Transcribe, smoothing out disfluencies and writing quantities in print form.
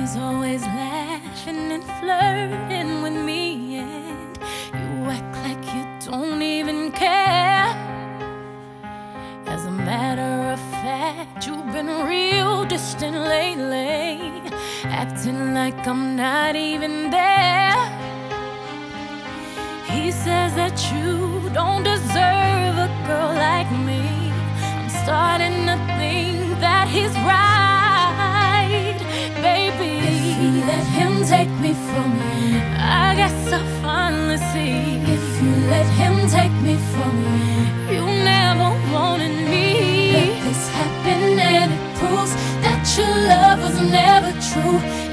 He's always laughing and flirting with me, and you act like you don't even care. As a matter of fact, you've been real distant lately, acting like I'm not even there. He says that you don't deserve a girl like me. I'm starting to think that he's right, baby. If you let him take me from you, I guess I'll finally see. if you let him take me from you, You never wanted me. let this happen and it proves that your love was never true.